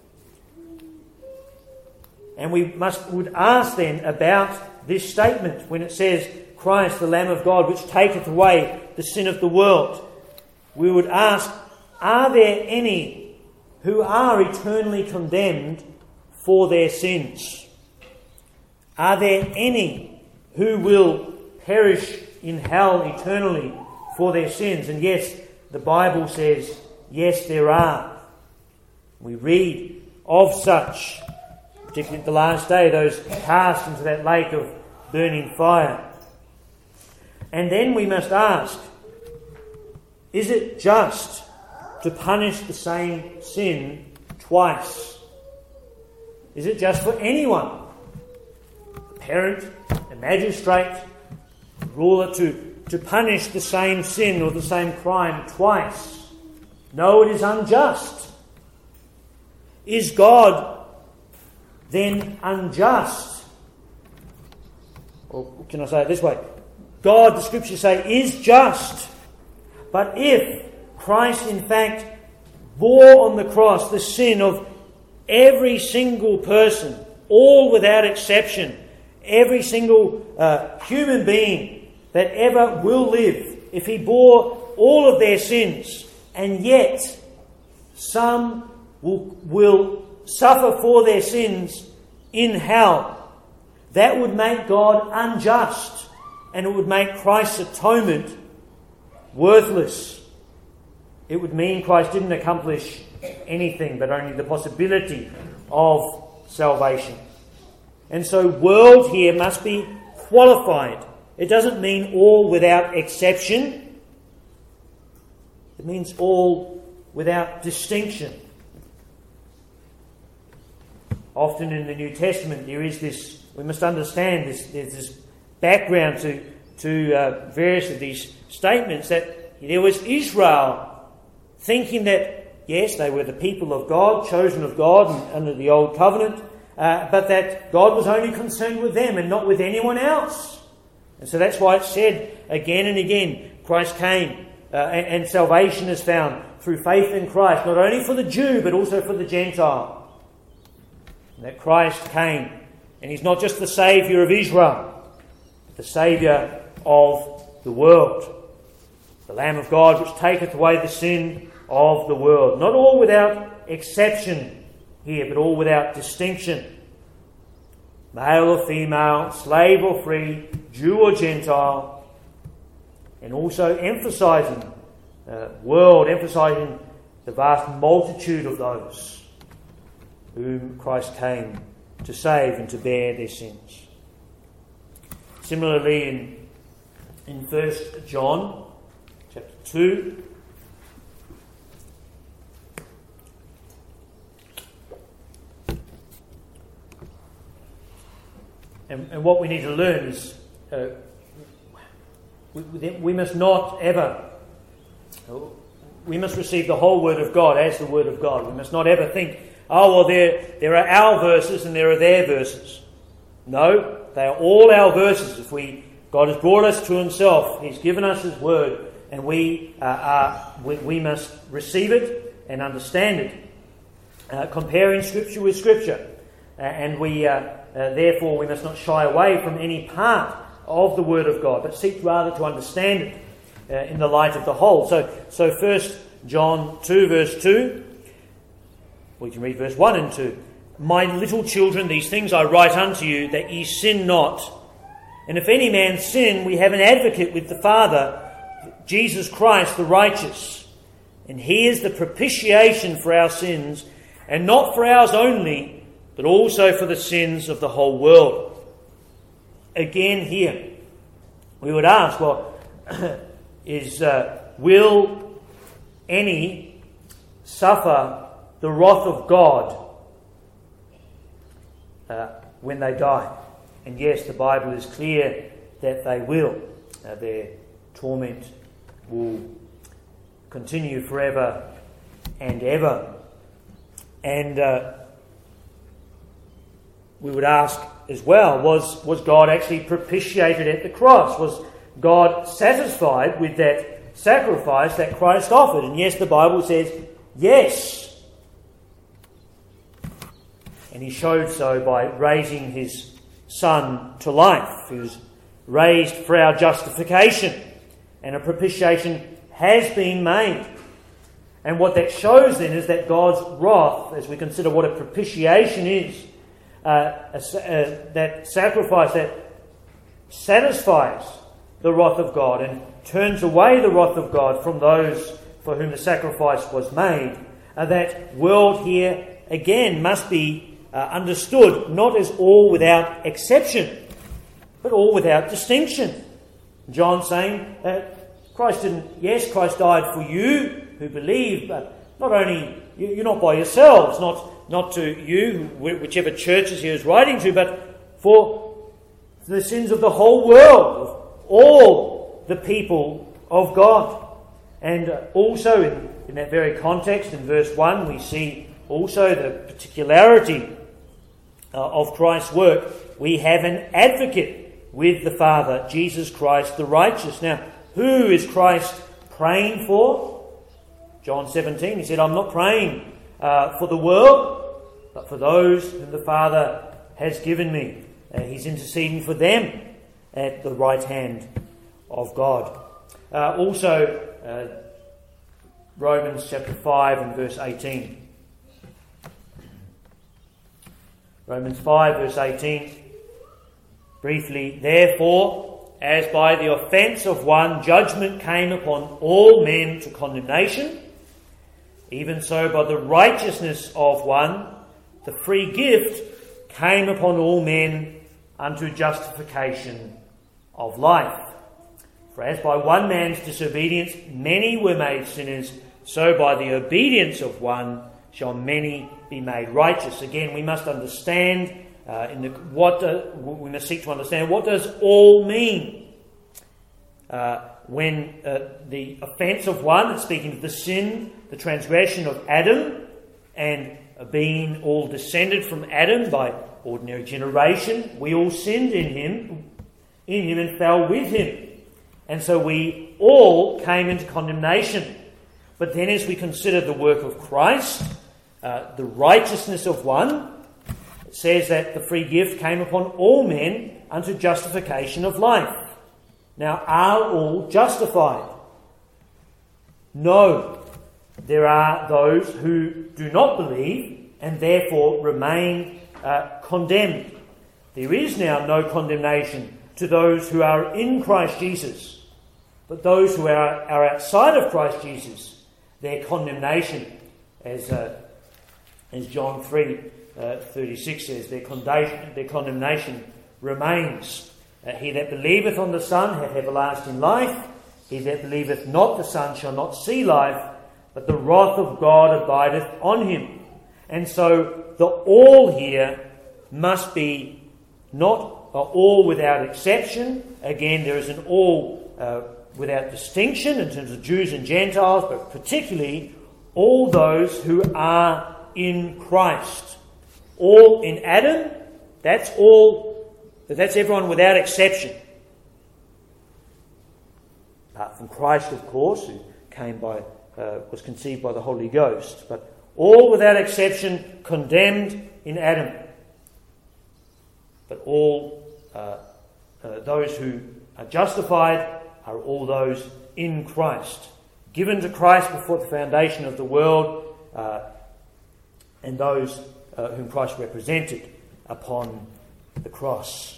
And we must would ask then about this statement when it says, Christ, the Lamb of God, which taketh away the sin of the world. We would ask, are there any who are eternally condemned for their sins? Are there any who will perish in hell eternally for their sins? And yes, the Bible says, yes, there are. We read of such, particularly at the last day, those cast into that lake of burning fire. And then we must ask, Is it just to punish the same sin twice? Is it just for anyone, a parent, a magistrate, a ruler, to, to punish the same sin or the same crime twice? No, it is unjust. Is God then unjust? Or can I say it this way? God, the Scriptures say, is just. But if Christ in fact bore on the cross the sin of every single person, all without exception, every single uh, human being that ever will live, if he bore all of their sins, and yet some will, will suffer for their sins in hell, that would make God unjust, and it would make Christ's atonement worthless. It would mean Christ didn't accomplish anything, but only the possibility of salvation. And so world here must be qualified. It doesn't mean all without exception. It means all without distinction. Often in the New Testament there is this, we must understand this, there's this background to, to uh, various of these statements, that there was Israel thinking that, yes, they were the people of God, chosen of God and under the Old Covenant, uh, but that God was only concerned with them and not with anyone else. And so that's why it's said again and again, Christ came uh, and, and salvation is found through faith in Christ, not only for the Jew but also for the Gentile. And that Christ came, and he's not just the Saviour of Israel, but the Saviour of the world. The Lamb of God which taketh away the sin of the world. Not all without exception here, but all without distinction. Male or female, slave or free, Jew or Gentile. And also emphasising uh, world, emphasising the vast multitude of those whom Christ came to save and to bear their sins. Similarly, in, in First John chapter two, and, and what we need to learn is uh, we, we must not ever, we must receive the whole Word of God as the Word of God. We must not ever think, oh, well, there, there are our verses and there are their verses. No, they are all our verses. If we, God has brought us to himself, he's given us his word, and we, uh, are, we, we must receive it and understand it, uh, comparing Scripture with Scripture. Uh, and we, uh, uh, therefore, we must not shy away from any part of the Word of God, but seek rather to understand it uh, in the light of the whole. So, so First John two, verse two, we can read verse one and two. My little children, these things I write unto you, that ye sin not. And if any man sin, we have an advocate with the Father, Jesus Christ the righteous. And he is the propitiation for our sins, and not for ours only, but also for the sins of the whole world. Again here, we would ask, well, is uh, will any suffer the wrath of God uh, when they die? And yes, the Bible is clear that they will. Uh, their torment will continue forever and ever. And uh, we would ask as well, was, was God actually propitiated at the cross? Was God satisfied with that sacrifice that Christ offered? And yes, the Bible says yes. And he showed so by raising his Son to life. He was raised for our justification, and a propitiation has been made. And what that shows then is that God's wrath, as we consider what a propitiation is, uh, a, uh, that sacrifice that satisfies the wrath of God and turns away the wrath of God from those for whom the sacrifice was made, uh, that world here again must be Uh, understood not as all without exception, but all without distinction. John saying, uh, Christ didn't, yes, Christ died for you who believe, but not only, you're not by yourselves, not, not to you, whichever churches he is writing to, but for the sins of the whole world, of all the people of God. And also in, in that very context, in verse one, we see also the particularity uh, of Christ's work. We have an advocate with the Father, Jesus Christ the righteous. Now, who is Christ praying for? John seventeen, he said, I'm not praying uh, for the world, but for those whom the Father has given me. Uh, he's interceding for them at the right hand of God. Uh, also, uh, Romans chapter five and verse eighteen. Romans five verse eighteen. Briefly, therefore, as by the offence of one judgment came upon all men to condemnation, even so by the righteousness of one the free gift came upon all men unto justification of life. For as by one man's disobedience many were made sinners, so by the obedience of one shall many be made righteous. Again, we must understand, uh, in the what uh, we must seek to understand, what does all mean? Uh, when uh, the offence of one, it's speaking of the sin, the transgression of Adam, and uh, being all descended from Adam by ordinary generation, we all sinned in him, in him and fell with him. And so we all came into condemnation. But then as we consider the work of Christ, uh, the righteousness of one, it says that the free gift came upon all men unto justification of life. Now, are all justified? No. There are those who do not believe and therefore remain uh, condemned. There is now no condemnation to those who are in Christ Jesus. But those who are, are outside of Christ Jesus, their condemnation, as uh, as John three uh, thirty-six says, their condemnation, their condemnation remains. Uh, he that believeth on the Son hath everlasting life. He that believeth not the Son shall not see life, but the wrath of God abideth on him. And so the all here must be not uh, all without exception. Again, there is an all uh, without distinction in terms of Jews and Gentiles, but particularly all those who are in Christ. All in Adam, that's all, that's everyone without exception. Apart from Christ, of course, who came by, uh, was conceived by the Holy Ghost, but all without exception condemned in Adam. But all uh, uh, those who are justified are all those in Christ, given to Christ before the foundation of the world, uh, and those uh, whom Christ represented upon the cross.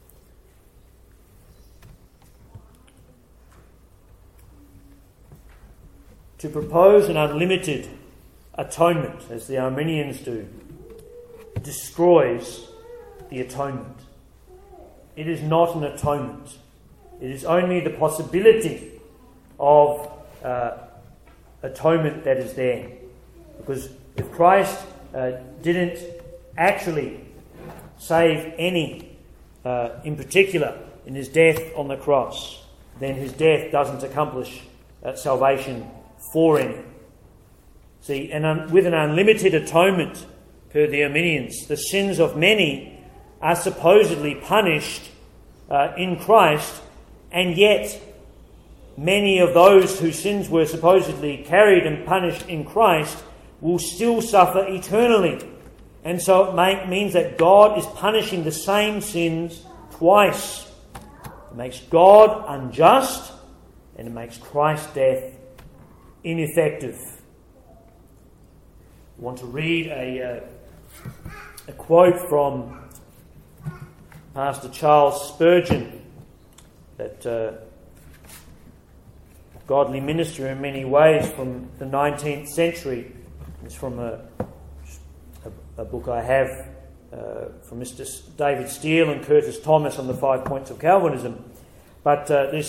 To propose an unlimited atonement, as the Arminians do, destroys the atonement. It is not an atonement. It is only the possibility of uh, atonement that is there. Because if Christ uh, didn't actually save any, uh, in particular, in his death on the cross, then his death doesn't accomplish uh, salvation for any. See, and un- with an unlimited atonement, per the Arminians, the sins of many are supposedly punished uh, in Christ, and yet many of those whose sins were supposedly carried and punished in Christ will still suffer eternally. And so it may, means that God is punishing the same sins twice. It makes God unjust, and it makes Christ's death ineffective. I want to read a, uh, a quote from Pastor Charles Spurgeon, that uh, godly minister in many ways from the nineteenth century. It's from a, a, a book I have uh, from Mister David Steele and Curtis Thomas on the Five Points of Calvinism. But uh, this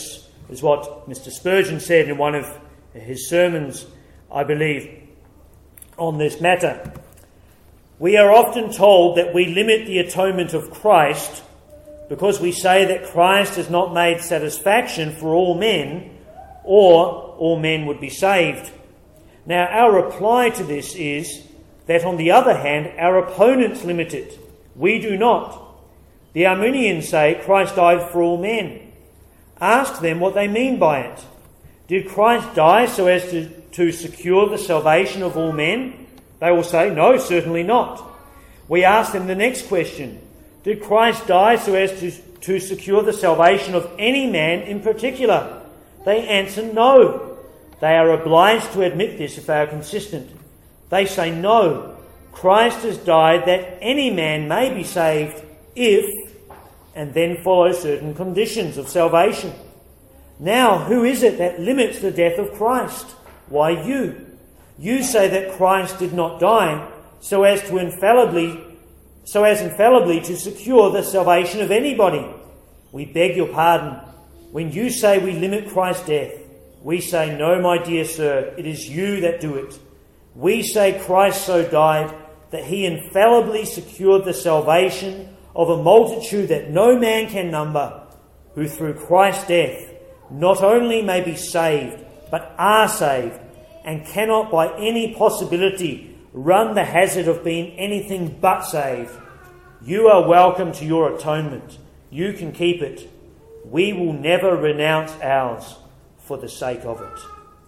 is what Mister Spurgeon said in one of his sermons, I believe, on this matter. We are often told that we limit the atonement of Christ because we say that Christ has not made satisfaction for all men, or all men would be saved. Now, our reply to this is that, on the other hand, our opponents limit it. We do not. The Arminians say Christ died for all men. Ask them what they mean by it. Did Christ die so as to, to secure the salvation of all men? They will say, no, certainly not. We ask them the next question. Did Christ die so as to, to secure the salvation of any man in particular? They answer no. They are obliged to admit this if they are consistent. They say no. Christ has died that any man may be saved if, and then follow certain conditions of salvation. Now, who is it that limits the death of Christ? Why, you. You say that Christ did not die so as to infallibly, so as infallibly to secure the salvation of anybody. We beg your pardon. When you say we limit Christ's death, we say, no, my dear sir, it is you that do it. We say Christ so died that he infallibly secured the salvation of a multitude that no man can number, who through Christ's death not only may be saved, but are saved, and cannot by any possibility run the hazard of being anything but saved. You are welcome to your atonement. You can keep it. We will never renounce ours for the sake of it.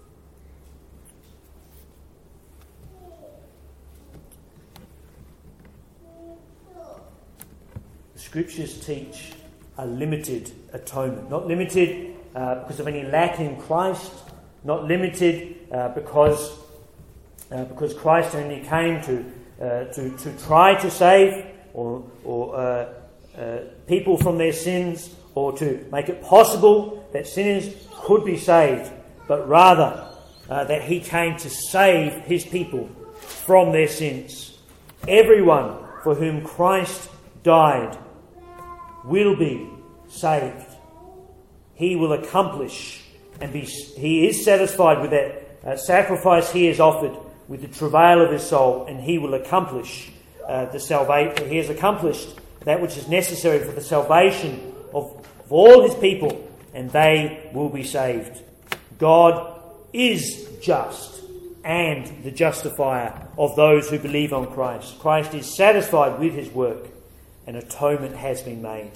The Scriptures teach a limited atonement. Not limited uh, because of any lack in Christ. Not limited uh, because uh, because Christ only came to uh, to to try to save or or uh, uh, people from their sins, or to make it possible that sinners could be saved, but rather uh, that he came to save his people from their sins. Everyone for whom Christ died will be saved. He will accomplish and be. He is satisfied with that uh, sacrifice he has offered, with the travail of his soul, and he will accomplish uh, the salvation. He has accomplished that which is necessary for the salvation of, of all his people, and they will be saved. God is just and the justifier of those who believe on Christ. Christ is satisfied with his work, and atonement has been made.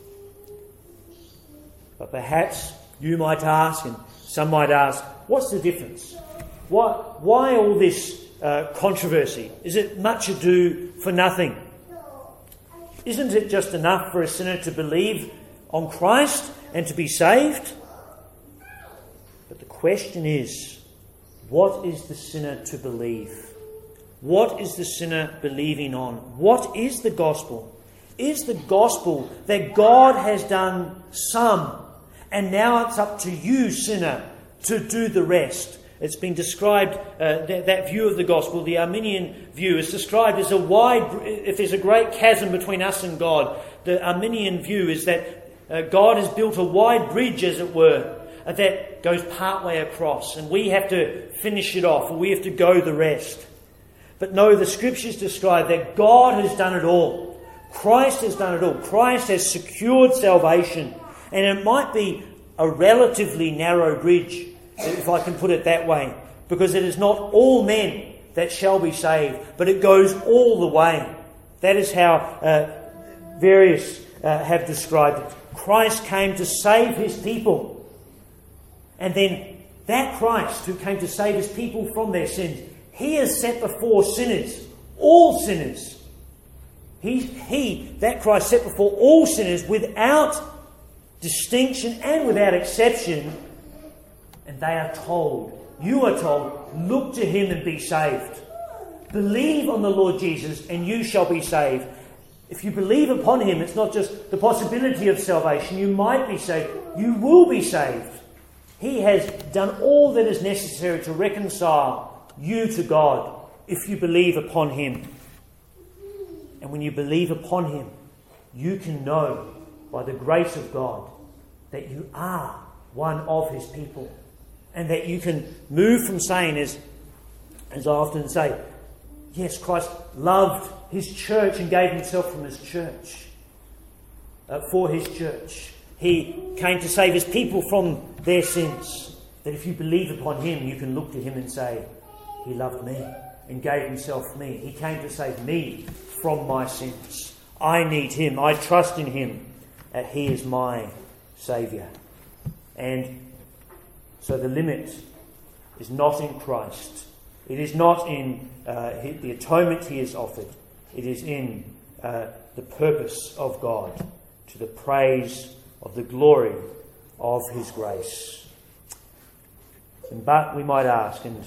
But perhaps you might ask, and some might ask, what's the difference? Why, why all this uh, controversy? Is it much ado for nothing? Isn't it just enough for a sinner to believe on Christ and to be saved? But the question is, what is the sinner to believe? What is the sinner believing on? What is the gospel? Is the gospel that God has done some, and now it's up to you, sinner, to do the rest? It's been described, uh, that, that view of the gospel, the Arminian view, is described as a wide, if there's a great chasm between us and God, the Arminian view is that uh, God has built a wide bridge, as it were, uh, that goes partway across, and we have to finish it off, or we have to go the rest. But no, the Scriptures describe that God has done it all. Christ has done it all. Christ has secured salvation, and it might be a relatively narrow bridge, if I can put it that way, because it is not all men that shall be saved, but it goes all the way. That is how uh, various uh, have described it. Christ came to save his people. And then that Christ who came to save his people from their sins, he has set before sinners, all sinners. He, he, that Christ set before all sinners without distinction and without exception. And they are told, you are told, look to him and be saved. Believe on the Lord Jesus and you shall be saved. If you believe upon him, it's not just the possibility of salvation. You might be saved. You will be saved. He has done all that is necessary to reconcile you to God if you believe upon him. And when you believe upon him, you can know by the grace of God that you are one of his people. And that you can move from saying, as, as I often say, yes, Christ loved his church and gave himself from his church, uh, for his church. He came to save his people from their sins. That if you believe upon him, you can look to him and say, he loved me and gave himself for me. He came to save me from my sins. I need him. I trust in him that he is my Saviour. And so the limit is not in Christ. It is not in uh, the atonement he has offered. It is in uh, the purpose of God, to the praise of the glory of his grace. But we might ask, and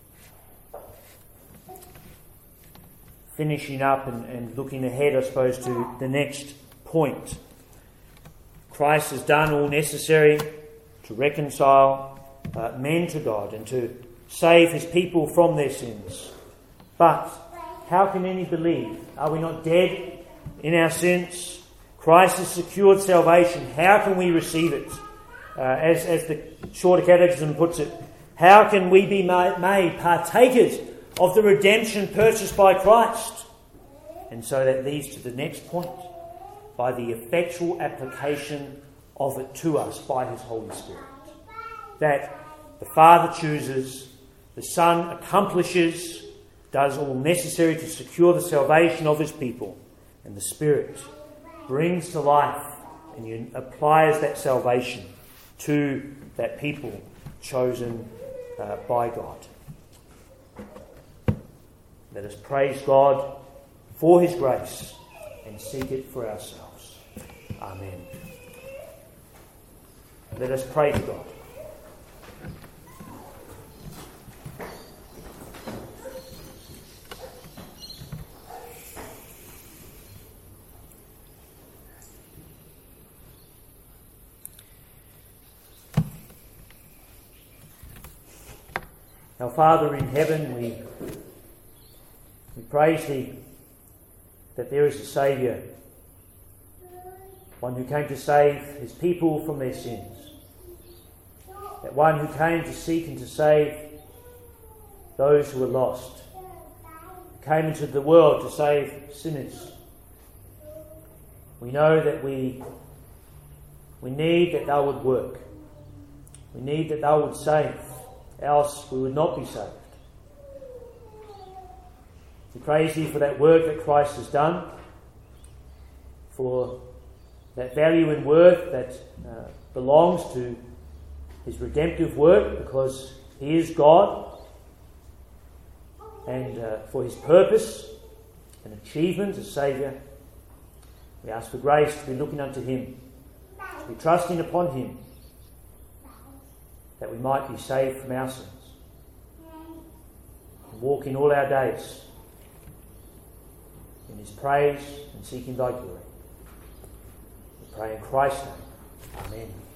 finishing up and, and looking ahead, I suppose, to the next point. Christ has done all necessary to reconcile uh, men to God and to save his people from their sins. But how can any believe? Are we not dead in our sins? Christ has secured salvation. How can we receive it? Uh, as, as the Shorter Catechism puts it, how can we be made partakers of the redemption purchased by Christ? And so that leads to the next point, by the effectual application of it to us by his Holy Spirit. That the Father chooses, the Son accomplishes, does all necessary to secure the salvation of his people, and the Spirit brings to life and applies that salvation to that people chosen uh, by God. Let us praise God for his grace and seek it for ourselves. Amen. Let us pray to God. Our Father in heaven, we, we praise thee that there is a Saviour, one who came to save his people from their sins, that one who came to seek and to save those who were lost, came into the world to save sinners. We know that we, we need that thou would work. We need that thou would save, else we would not be saved. We praise thee for that work that Christ has done, for that value and worth that uh, belongs to his redemptive work, because he is God, and uh, for his purpose and achievement as Saviour. We ask for grace to be looking unto him, to be trusting upon him, that we might be saved from our sins and walk in all our days in his praise and seeking thy glory. We pray in Christ's name. Amen.